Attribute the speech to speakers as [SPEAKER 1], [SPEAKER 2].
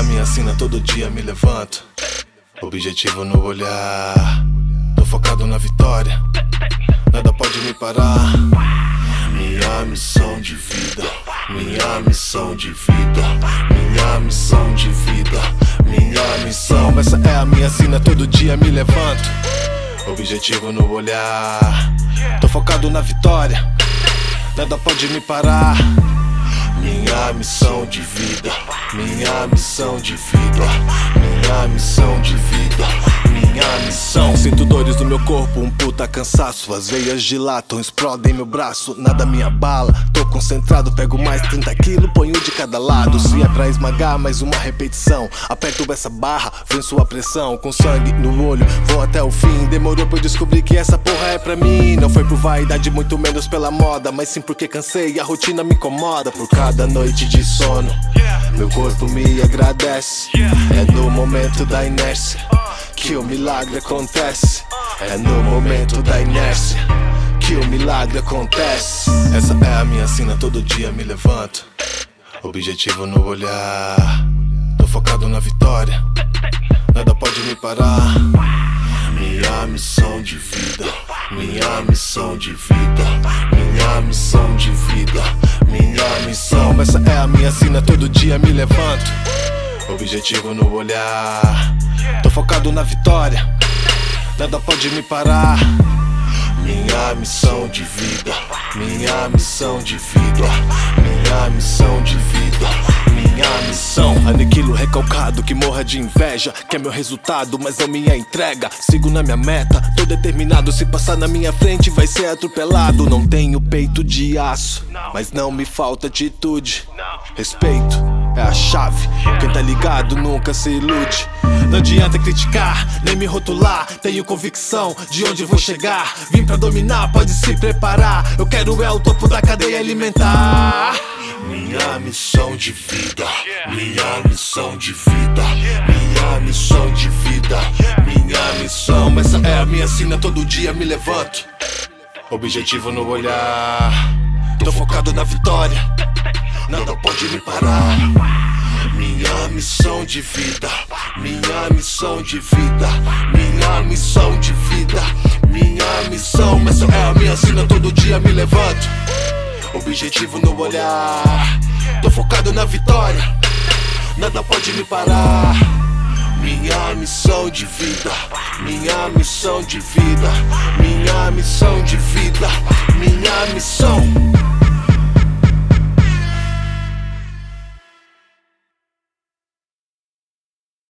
[SPEAKER 1] a minha sina, todo dia me levanto. Objetivo no olhar, tô focado na vitória, nada pode me parar. Minha missão de vida, minha missão de vida, minha missão de vida, minha missão. Essa é a minha sina, todo dia me levanto. Objetivo no olhar, tô focado na vitória, nada pode me parar. Minha missão de vida, minha missão de vida, minha missão de vida, minha missão. Sinto dores no meu corpo, um puta cansaço. As veias dilatam, explodem meu braço, nada me abala. Tô concentrado, pego mais 30 quilos, ponho de cada lado. Se é pra esmagar, mais uma repetição. Aperto essa barra, venço a pressão. Com sangue no olho, vou até o fim. Demorou pra eu descobrir que essa porra é pra mim. Não foi por vaidade, muito menos pela moda, mas sim porque cansei e a rotina me incomoda. Por cada noite de sono, meu corpo me agradece. É no momento da inércia que o milagre acontece. É no momento da inércia que o milagre acontece. Essa é a minha sina, todo dia me levanto. Objetivo no olhar, tô focado na vitória, nada pode me parar. Minha missão de vida, minha missão de vida, minha missão de vida, minha missão. Essa é a minha sina, todo dia me levanto. Objetivo no olhar, tô focado na vitória, nada pode me parar. Minha missão de vida, minha missão de vida, minha missão de vida, minha missão. Aniquilo recalcado que morra de inveja, quer meu resultado, mas não minha entrega. Sigo na minha meta, tô determinado. Se passar na minha frente vai ser atropelado. Não tenho peito de aço, mas não me falta atitude. Respeito é a chave, quem tá ligado nunca se ilude. Não adianta criticar, nem me rotular. Tenho convicção de onde vou chegar. Vim pra dominar, pode se preparar. Eu quero o topo da cadeia alimentar. Minha missão de vida, minha missão de vida, minha missão de vida, minha missão. Essa é a minha sina, todo dia me levanto. Objetivo no olhar, tô focado na vitória, nada pode me parar. Minha missão de vida, minha missão de vida, minha missão de vida, minha missão. Essa é a minha sina, todo dia me levanto. Objetivo no olhar, tô focado na vitória, nada pode me parar. Minha missão de vida, minha missão de vida, minha